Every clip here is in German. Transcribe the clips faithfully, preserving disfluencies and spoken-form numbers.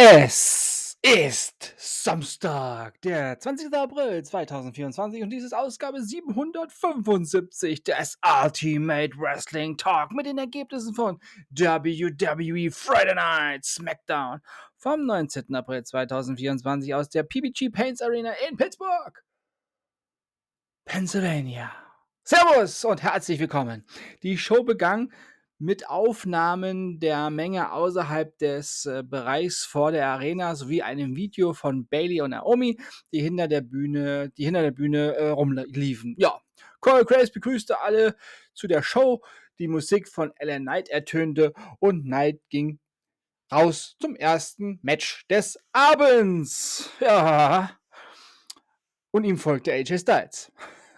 Es ist Samstag, der zwanzigster April zweitausendvierundzwanzig und dies ist Ausgabe siebenhundertfünfundsiebzig des Ultimate Wrestling Talk mit den Ergebnissen von W W E Friday Night SmackDown vom neunzehnten April zweitausendvierundzwanzig aus der P B G Paints Arena in Pittsburgh, Pennsylvania. Servus und herzlich willkommen. Die Show begann mit Aufnahmen der Menge außerhalb des äh, Bereichs vor der Arena sowie einem Video von Bayley und Naomi, die hinter der Bühne, die hinter der Bühne äh, rumliefen. Ja, Corey Graves begrüßte alle zu der Show. Die Musik von L A Knight ertönte und Knight ging raus zum ersten Match des Abends. Ja. Und ihm folgte A J Styles.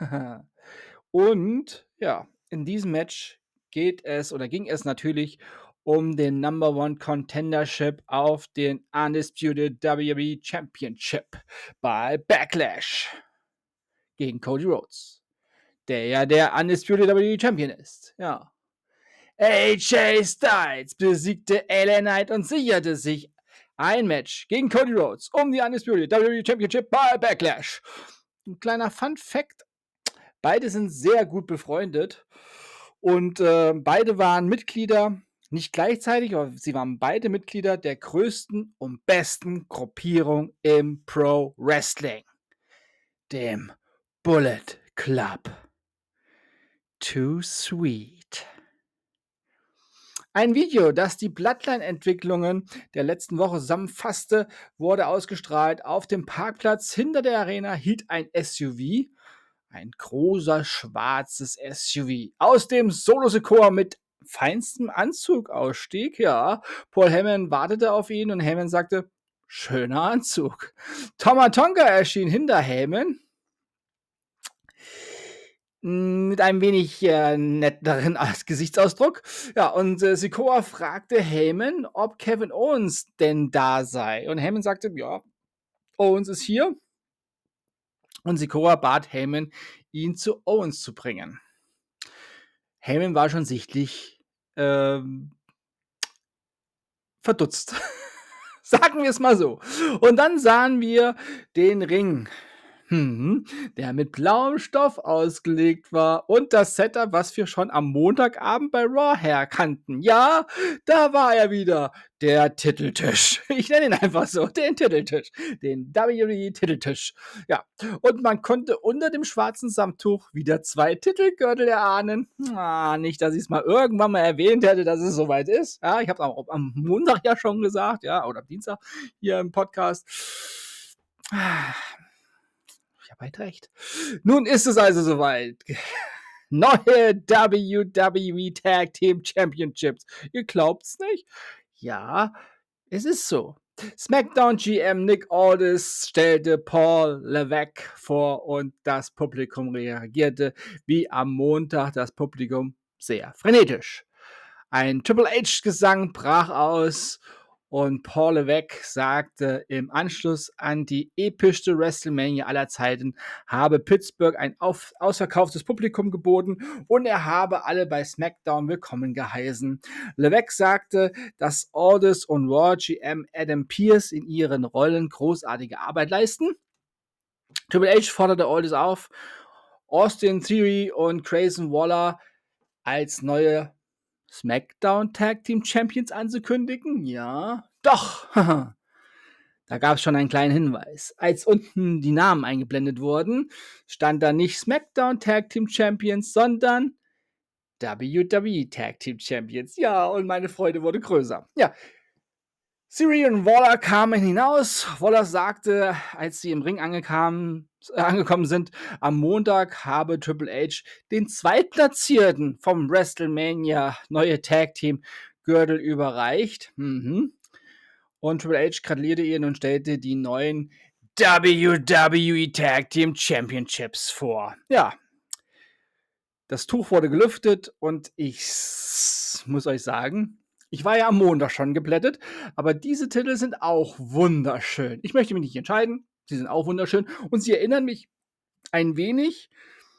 Und ja, in diesem Match geht es oder ging es natürlich um den Number One Contendership auf den Undisputed W W E Championship bei Backlash gegen Cody Rhodes, der ja der Undisputed W W E Champion ist. Ja. A J Styles besiegte L A Knight und sicherte sich ein Match gegen Cody Rhodes um die Undisputed W W E Championship bei Backlash. Ein kleiner Fun Fact: Beide sind sehr gut befreundet und äh, beide waren Mitglieder, nicht gleichzeitig, aber sie waren beide Mitglieder der größten und besten Gruppierung im Pro Wrestling, dem Bullet Club. Too sweet. Ein Video, das die Bloodline-Entwicklungen der letzten Woche zusammenfasste, wurde ausgestrahlt. Auf dem Parkplatz hinter der Arena hielt ein S U V, ein großer schwarzes S U V, aus dem Solo Sikoa mit feinstem Anzug ausstieg. Ja, Paul Heyman wartete auf ihn und Heyman sagte, schöner Anzug. Tama Tonga erschien hinter Heyman mit einem wenig äh, netteren Gesichtsausdruck. Ja, und äh, Sikoa fragte Heyman, ob Kevin Owens denn da sei. Und Heyman sagte, ja, Owens ist hier. Und Sikoa bat Heyman, ihn zu Owens zu bringen. Heyman war schon sichtlich ähm, verdutzt. Sagen wir es mal so. Und dann sahen wir den Ring, hm, der mit blauem Stoff ausgelegt war und das Setup, was wir schon am Montagabend bei Raw herkannten. Ja, da war er wieder, der Titeltisch. Ich nenne ihn einfach so, den Titeltisch, den W W E-Titeltisch. Ja, und man konnte unter dem schwarzen Samttuch wieder zwei Titelgürtel erahnen. Ah, nicht, dass ich es mal irgendwann mal erwähnt hätte, dass es soweit ist. Ja, ich habe es auch am Montag ja schon gesagt, ja, oder am Dienstag hier im Podcast. Ah. Ich habe halt recht. Nun ist es also soweit. Neue W W E Tag Team Championships. Ihr glaubt's nicht? Ja, es ist so. SmackDown G M Nick Aldis stellte Paul Levesque vor und das Publikum reagierte wie am Montag das Publikum sehr frenetisch. Ein Triple H-Gesang brach aus und Paul Levesque sagte im Anschluss an die epischste WrestleMania aller Zeiten, habe Pittsburgh ein auf, ausverkauftes Publikum geboten und er habe alle bei SmackDown willkommen geheißen. Levesque sagte, dass Aldis und Raw G M Adam Pearce in ihren Rollen großartige Arbeit leisten. Triple H forderte Aldis auf, Austin Theory und Grayson Waller als neue SmackDown Tag Team Champions anzukündigen? Ja, doch. Da gab es schon einen kleinen Hinweis. Als unten die Namen eingeblendet wurden, stand da nicht SmackDown Tag Team Champions, sondern W W E Tag Team Champions. Ja, und meine Freude wurde größer. Ja, Theory und Waller kamen hinaus. Waller sagte, als sie im Ring angekamen, äh, angekommen sind, am Montag habe Triple H den Zweitplatzierten vom WrestleMania neue Tag Team Gürtel überreicht. Mhm. Und Triple H gratulierte ihnen und stellte die neuen W W E Tag Team Championships vor. Ja. Das Tuch wurde gelüftet und ich muss euch sagen, ich war ja am Montag schon geblättet, aber diese Titel sind auch wunderschön. Ich möchte mich nicht entscheiden, sie sind auch wunderschön und sie erinnern mich ein wenig,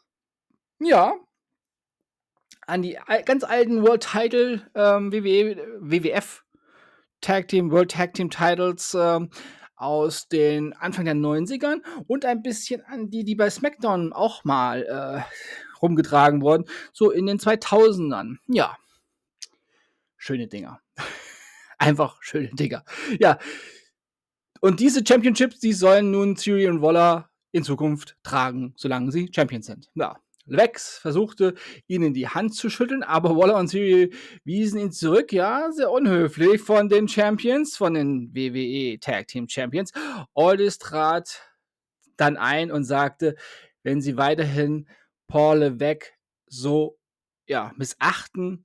ja, an die ganz alten World Title ähm, W W F Tag Team, World Tag Team Titles ähm, aus den Anfang der neunzigern und ein bisschen an die, die bei SmackDown auch mal äh, rumgetragen wurden, so in den zweitausendern. Ja, schöne Dinger. Einfach schöne Dinger. Ja, und diese Championships, die sollen nun Theory und Waller in Zukunft tragen, solange sie Champions sind. Ja. Lex versuchte, ihnen die Hand zu schütteln, aber Waller und Theory wiesen ihn zurück. Ja, sehr unhöflich von den Champions, von den W W E Tag Team Champions. Aldis trat dann ein und sagte, wenn sie weiterhin Paul Levesque so ja, missachten,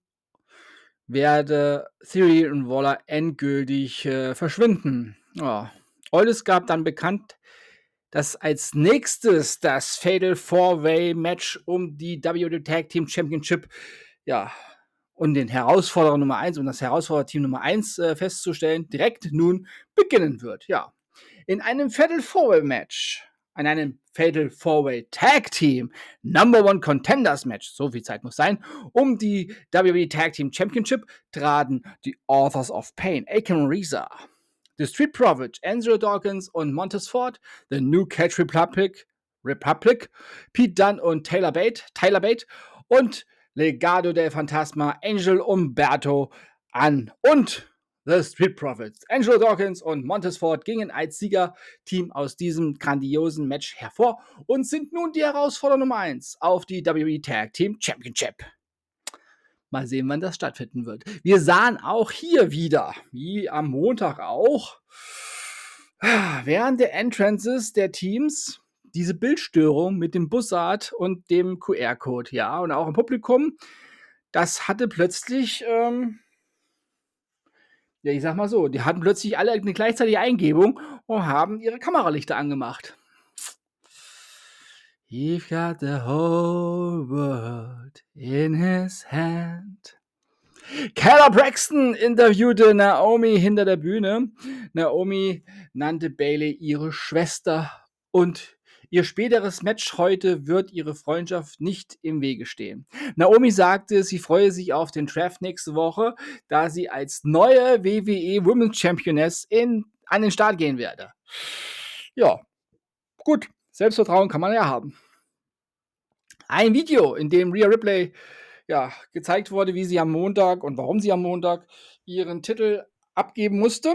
werde Theory und Waller endgültig äh, verschwinden. Ja. Aldis gab dann bekannt, dass als nächstes das Fatal Four-Way-Match um die W W E Tag Team Championship, ja, und den Herausforderer Nummer eins und das Herausforderer-Team Nummer eins äh, festzustellen, direkt nun beginnen wird. Ja. In einem Fatal Four-Way-Match, in einem Fatal Four-Way Tag Team Number One Contenders Match, so viel Zeit muss sein, um die W W E Tag Team Championship traten die Authors of Pain, Akam Reza, The Street Profits, Angelo Dawkins und Montez Ford, The New Catch Republic, Republic, Pete Dunne und Taylor Bate, Tyler Bate und Legado del Fantasma, Angel Umberto an und The Street Profits. Angelo Dawkins und Montez Ford gingen als Siegerteam aus diesem grandiosen Match hervor und sind nun die Herausforderer Nummer eins auf die W W E Tag Team Championship. Mal sehen, wann das stattfinden wird. Wir sahen auch hier wieder, wie am Montag auch, während der Entrances der Teams diese Bildstörung mit dem Bussard und dem Q R-Code, ja, und auch im Publikum, das hatte plötzlich, ähm, ja, ich sag mal so, die hatten plötzlich alle eine gleichzeitige Eingebung und haben ihre Kameralichter angemacht. He's got the whole world in his hand. Kayla Braxton interviewte Naomi hinter der Bühne. Naomi nannte Bayley ihre Schwester und ihr späteres Match heute wird ihre Freundschaft nicht im Wege stehen. Naomi sagte, sie freue sich auf den Draft nächste Woche, da sie als neue W W E Women's Championess in, an den Start gehen werde. Ja, gut, Selbstvertrauen kann man ja haben. Ein Video, in dem Rhea Ripley ja, gezeigt wurde, wie sie am Montag und warum sie am Montag ihren Titel abgeben musste,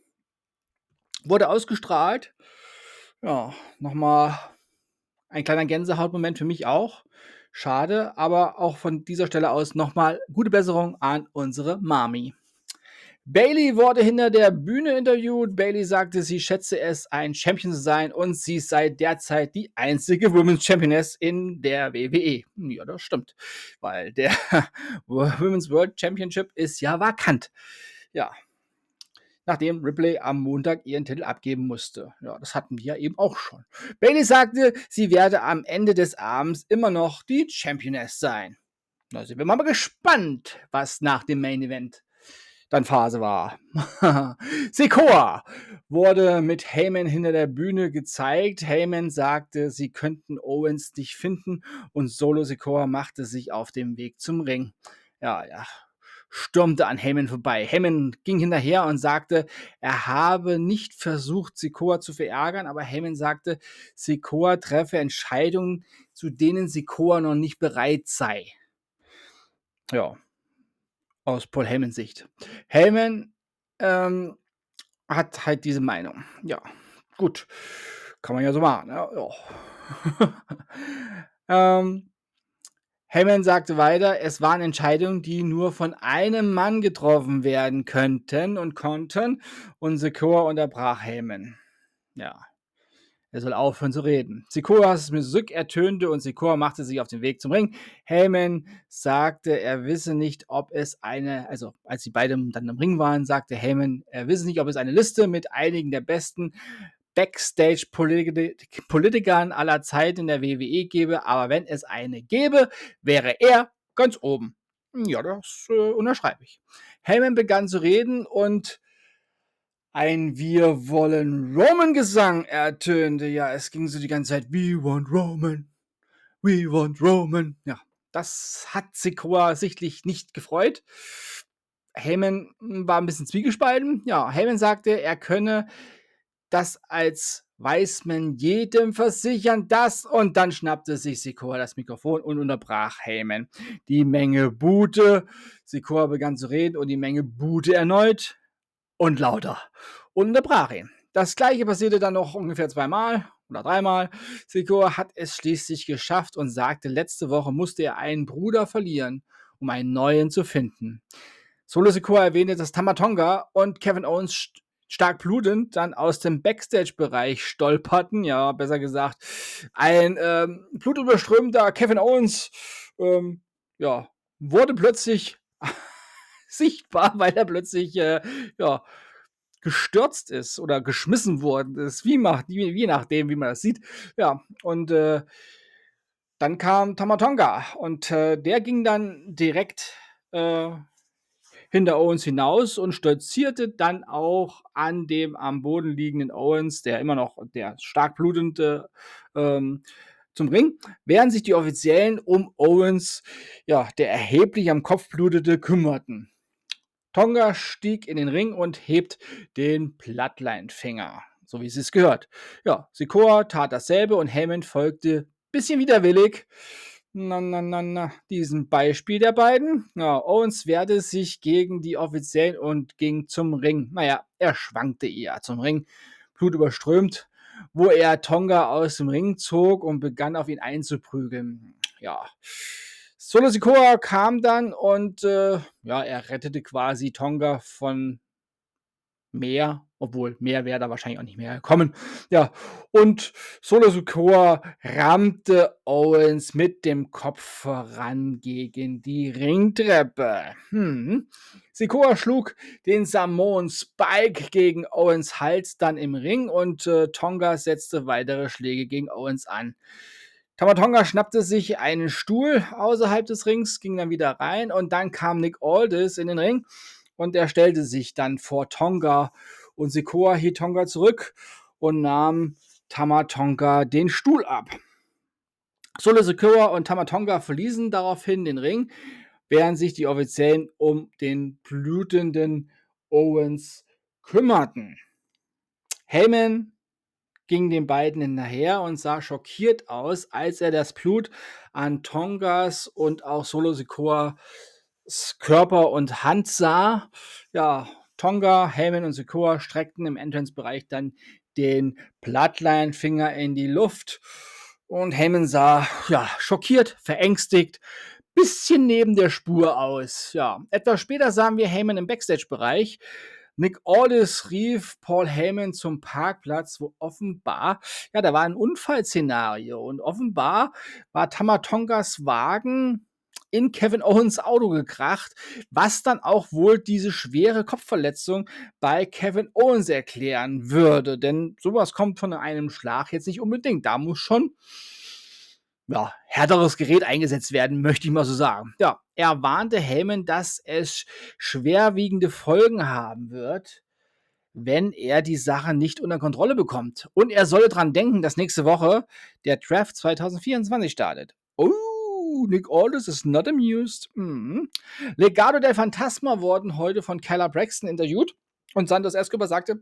wurde ausgestrahlt. Ja, nochmal ein kleiner Gänsehautmoment für mich auch. Schade, aber auch von dieser Stelle aus nochmal gute Besserung an unsere Mami. Bayley wurde hinter der Bühne interviewt. Bayley sagte, sie schätze es, ein Champion zu sein und sie sei derzeit die einzige Women's Championess in der W W E. Ja, das stimmt, weil der Women's World Championship ist ja vakant. Ja, nachdem Ripley am Montag ihren Titel abgeben musste. Ja, das hatten wir ja eben auch schon. Bayley sagte, sie werde am Ende des Abends immer noch die Championess sein. Da sind wir mal gespannt, was nach dem Main Event dann Phase war. Sikoa wurde mit Heyman hinter der Bühne gezeigt. Heyman sagte, sie könnten Owens nicht finden und Solo Sikoa machte sich auf dem Weg zum Ring. Ja, ja, stürmte an Heyman vorbei. Heyman ging hinterher und sagte, er habe nicht versucht, Sikoa zu verärgern, aber Heyman sagte, Sikoa treffe Entscheidungen, zu denen Sikoa noch nicht bereit sei. Ja, aus Paul Heymans Sicht. Heyman ähm, hat halt diese Meinung. Ja, gut. Kann man ja so machen. Ja, ja. ähm, Heyman sagte weiter, es waren Entscheidungen, die nur von einem Mann getroffen werden könnten und konnten. Und Sikoa unterbrach Heyman. Ja. Er soll aufhören zu reden. Sikoas Musik ertönte und Sikoa machte sich auf den Weg zum Ring. Heyman sagte, er wisse nicht, ob es eine, also als sie beide dann im Ring waren, sagte Heyman, er wisse nicht, ob es eine Liste mit einigen der besten Backstage-Politikern aller Zeiten in der W W E gäbe, aber wenn es eine gäbe, wäre er ganz oben. Ja, das äh, unterschreibe ich. Heyman begann zu reden und ein Wir wollen Roman-Gesang ertönte. Ja, es ging so die ganze Zeit, We want Roman, we want Roman. Ja, das hat Sikoa sichtlich nicht gefreut. Heyman hm, war ein bisschen zwiegespalten. Ja, Heyman sagte, er könne das als Weisman jedem versichern, das und dann schnappte sich Sikoa das Mikrofon und unterbrach Heyman. Die Menge buhte, Sikoa begann zu reden und die Menge buhte erneut und lauter und unterbrach ihn. Das gleiche passierte dann noch ungefähr zweimal oder dreimal. Sikoa hat es schließlich geschafft und sagte, letzte Woche musste er einen Bruder verlieren, um einen neuen zu finden. Solo Sikoa erwähnte, dass Tama Tonga und Kevin Owens st- stark blutend dann aus dem Backstage-Bereich stolperten. Ja, besser gesagt, ein ähm, blutüberströmter Kevin Owens ähm, ja, wurde plötzlich sichtbar, weil er plötzlich äh, ja, gestürzt ist oder geschmissen worden ist, wie, macht, wie, wie nachdem, wie man das sieht. Ja, und äh, dann kam Tama Tonga und äh, der ging dann direkt äh, hinter Owens hinaus und stolzierte dann auch an dem am Boden liegenden Owens, der immer noch, der stark blutende, ähm, zum Ring, während sich die Offiziellen um Owens, ja, der erheblich am Kopf blutete, kümmerten. Tonga stieg in den Ring und hebt den Bloodline-Finger, so wie es sich gehört. Ja, Sikoa tat dasselbe und Heyman folgte bisschen widerwillig na, na, na, na, diesem Beispiel der beiden. Ja, Owens wehrte sich gegen die Offiziellen und ging zum Ring. Naja, er schwankte eher zum Ring, blutüberströmt, wo er Tonga aus dem Ring zog und begann auf ihn einzuprügeln. Ja, Solo Sikoa kam dann und äh, ja, er rettete quasi Tonga von mehr, obwohl mehr wäre da wahrscheinlich auch nicht mehr gekommen. Ja, und Solo Sikoa rammte Owens mit dem Kopf voran gegen die Ringtreppe. Hm. Sikoa schlug den Samoan Spike gegen Owens Hals dann im Ring und äh, Tonga setzte weitere Schläge gegen Owens an. Tama Tonga schnappte sich einen Stuhl außerhalb des Rings, ging dann wieder rein und dann kam Nick Aldis in den Ring und er stellte sich dann vor Tonga und Sikoa hielt Tonga zurück und nahm Tama Tonga den Stuhl ab. Solo Sikoa und Tama Tonga verließen daraufhin den Ring, während sich die Offiziellen um den blutenden Owens kümmerten. Heyman ging den beiden hinterher und sah schockiert aus, als er das Blut an Tongas und auch Solo Sikoas Körper und Hand sah. Ja, Tonga, Heyman und Sikoa streckten im Entrance-Bereich dann den Bloodline-Finger in die Luft und Heyman sah ja schockiert, verängstigt, bisschen neben der Spur aus. Ja, etwas später sahen wir Heyman im Backstage-Bereich. Nick Aldis rief Paul Heyman zum Parkplatz, wo offenbar, ja, da war ein Unfallszenario und offenbar war Tama Tongas Wagen in Kevin Owens Auto gekracht, was dann auch wohl diese schwere Kopfverletzung bei Kevin Owens erklären würde, denn sowas kommt von einem Schlag jetzt nicht unbedingt, da muss schon ja, härteres Gerät eingesetzt werden, möchte ich mal so sagen. Ja, er warnte Heyman, dass es schwerwiegende Folgen haben wird, wenn er die Sache nicht unter Kontrolle bekommt. Und er solle dran denken, dass nächste Woche der Draft zwanzig vierundzwanzig startet. Oh, Nick Aldis is not amused. Mhm. Legado del Fantasma wurden heute von Kyla Braxton interviewt und Santos Escobar sagte,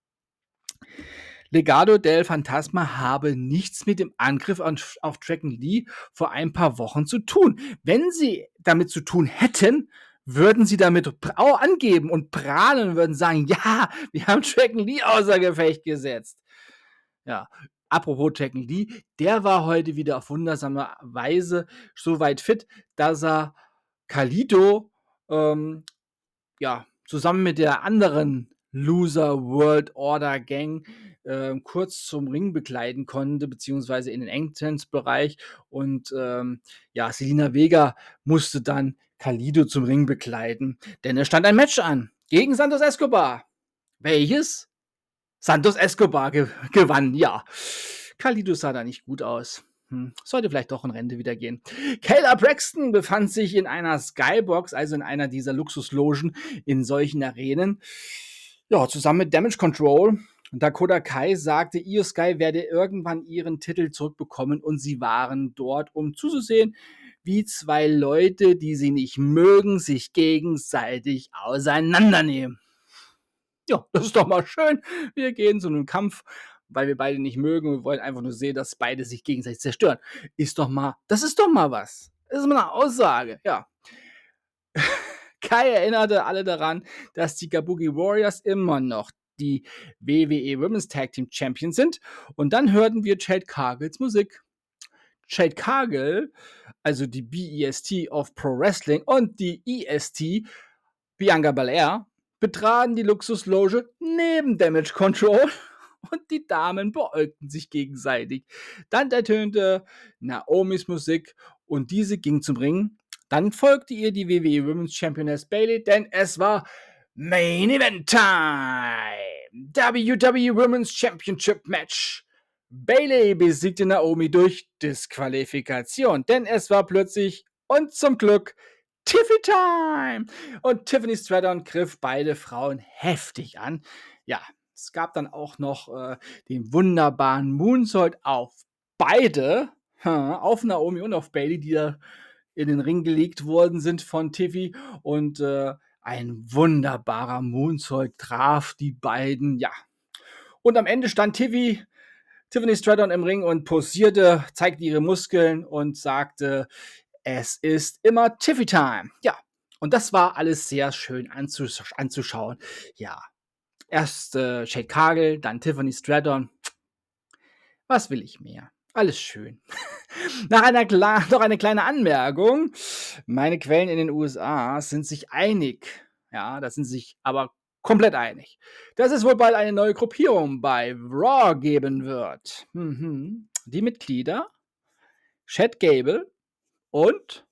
Legado del Fantasma habe nichts mit dem Angriff auf, auf Dragon Lee vor ein paar Wochen zu tun. Wenn sie damit zu tun hätten, würden sie damit auch angeben und prahlen und würden sagen, ja, wir haben Dragon Lee außer Gefecht gesetzt. Ja, apropos Dragon Lee, der war heute wieder auf wundersame Weise so weit fit, dass er Kalido ähm, ja, zusammen mit der anderen Loser World Order Gang äh, kurz zum Ring begleiten konnte, beziehungsweise in den Entrance-Bereich. Und ähm, ja, Selina Vega musste dann Kalido zum Ring begleiten, denn es stand ein Match an gegen Santos Escobar. Welches? Santos Escobar ge- gewann, ja. Kalido sah da nicht gut aus. Hm, sollte vielleicht doch in Rente wieder gehen. Kayla Braxton befand sich in einer Skybox, also in einer dieser Luxuslogen in solchen Arenen. Ja, zusammen mit Damage Control. Dakota Kai sagte, Io Sky werde irgendwann ihren Titel zurückbekommen und sie waren dort, um zuzusehen, wie zwei Leute, die sie nicht mögen, sich gegenseitig auseinandernehmen. Ja, das ist doch mal schön. Wir gehen zu einem Kampf, weil wir beide nicht mögen. Wir wollen einfach nur sehen, dass beide sich gegenseitig zerstören. Ist doch mal, das ist doch mal was. Das ist mal eine Aussage, ja. Kai erinnerte alle daran, dass die Kabuki Warriors immer noch die W W E Women's Tag Team Champions sind. Und dann hörten wir Jade Cargills Musik. Jade Cargill, also die B E S T of Pro Wrestling und die E S T, Bianca Belair, betraten die Luxusloge neben Damage Control und die Damen beäugten sich gegenseitig. Dann ertönte Naomis Musik und diese ging zum Ring. Dann folgte ihr die W W E Women's Championess Bayley, denn es war Main Event Time. W W E Women's Championship Match. Bayley besiegte Naomi durch Disqualifikation, denn es war plötzlich und zum Glück Tiffy Time. Und Tiffany Stratton griff beide Frauen heftig an. Ja, es gab dann auch noch äh, den wunderbaren Moonsault auf beide, auf Naomi und auf Bayley, die da in den Ring gelegt worden sind von Tiffy. Und äh, ein wunderbarer Moonsault traf die beiden. Ja. Und am Ende stand Tiffy, Tiffany Stratton im Ring und posierte, zeigte ihre Muskeln und sagte, es ist immer Tiffy Time. Ja, und das war alles sehr schön anzus- anzuschauen. Ja, erst äh, Jade Cargill, dann Tiffany Stratton. Was will ich mehr? Alles schön. Nach einer Kla- noch eine kleine Anmerkung. Meine Quellen in den U S A sind sich einig. Ja, da sind sich aber komplett einig, dass es wohl bald eine neue Gruppierung bei Raw geben wird. Mhm. Die Mitglieder Chad Gable und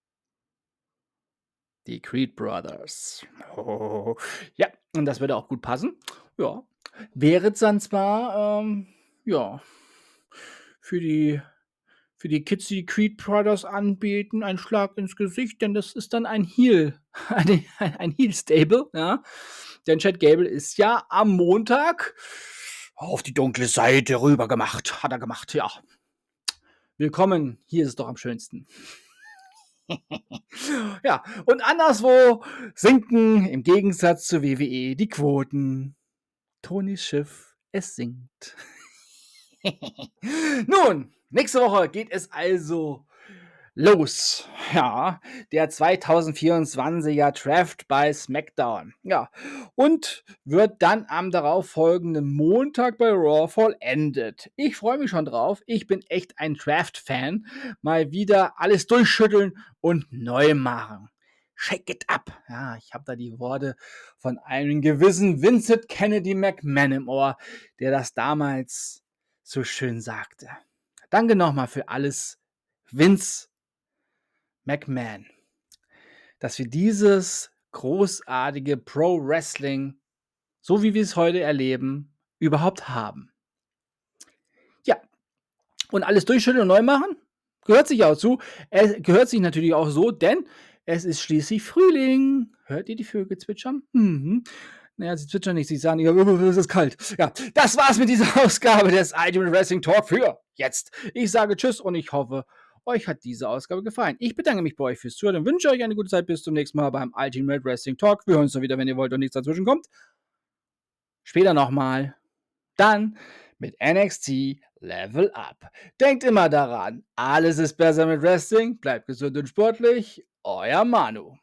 die Creed Brothers. Oh. Ja, und das würde auch gut passen. Ja, wäre dann zwar, ähm, ja, für die, für die Kids, die Creed Brothers anbieten, ein Schlag ins Gesicht, denn das ist dann ein Heel, ein, ein Heel-Stable, ja. Denn Chad Gable ist ja am Montag auf die dunkle Seite rüber gemacht, hat er gemacht, ja. Willkommen, hier ist es doch am schönsten. Ja, und anderswo sinken im Gegensatz zur W W E die Quoten. Tonys Schiff, es sinkt. Nun, nächste Woche geht es also los. Ja, der zweitausendvierundzwanziger Draft bei SmackDown. Ja, und wird dann am darauffolgenden Montag bei Raw vollendet. Ich freue mich schon drauf. Ich bin echt ein Draft-Fan. Mal wieder alles durchschütteln und neu machen. Shake it up. Ja, ich habe da die Worte von einem gewissen Vincent Kennedy McMahon im Ohr, der das damals so schön sagte. Danke nochmal für alles, Vince McMahon, dass wir dieses großartige Pro-Wrestling, so wie wir es heute erleben, überhaupt haben. Ja, und alles durchschütteln und neu machen, gehört sich auch zu. Es gehört sich natürlich auch so, denn es ist schließlich Frühling. Hört ihr die Vögel zwitschern? Mhm. Naja, sie zwitschern nicht, sie sagen, ja, es ist kalt. Ja, das war's mit dieser Ausgabe des Ultimate Wrestling Talk für jetzt. Ich sage Tschüss und ich hoffe, euch hat diese Ausgabe gefallen. Ich bedanke mich bei euch fürs Zuhören und wünsche euch eine gute Zeit. Bis zum nächsten Mal beim Ultimate Wrestling Talk. Wir hören uns dann wieder, wenn ihr wollt und nichts dazwischen kommt. Später nochmal. Dann mit N X T Level Up. Denkt immer daran, alles ist besser mit Wrestling. Bleibt gesund und sportlich. Euer Manu.